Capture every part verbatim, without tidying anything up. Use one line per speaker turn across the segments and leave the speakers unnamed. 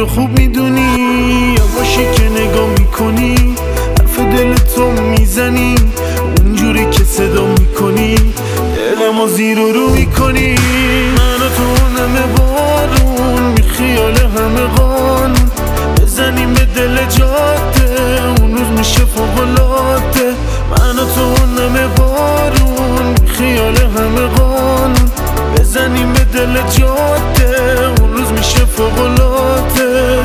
اینو خوب میدونی، یواشی که نگاه میکنی حرف دل تو میزنی، اونجوری که صدا میکنی دلمو زیر و رو میکنی. منو تو همه بارون بی خیال همه قانون بزنیم به دل جاده، اون روز میشه فوق‌العاده. منو تو همه بارون بی خیال همه قانون بزنیم به دل جاده، اون روز میشه فوق‌العاده.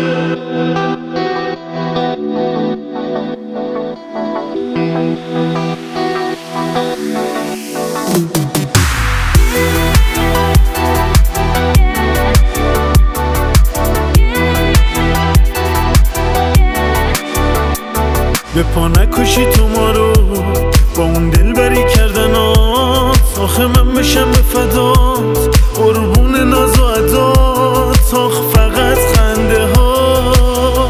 به پا نکشی تو ما رو با اون دل بری کردنات، آخه من بشم به فدات قربون ناز و عدات، آخ فقط خنده هات.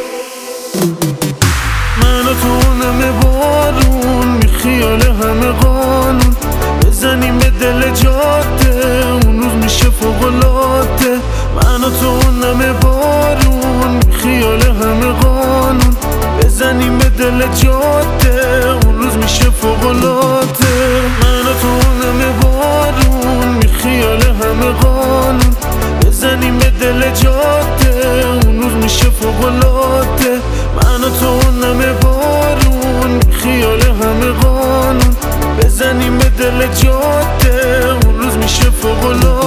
منو تو همه بارون بی خیال همه قانون بزنیم به دل جاده، اون روز میشه فوق‌العاده. منو تو همه بارون بی خیال همه قانون بزنیم به دل جاده، اون روز میشه فوق‌العاده. منو تو همه بارون بی خیال همه قانون بزنیم به دل جاده، اون روز میشه فوق‌العاده. منو تو همه بارون بی خیال همه قانون بزنیم به دل جاده، اون روز میشه فوق‌العاده.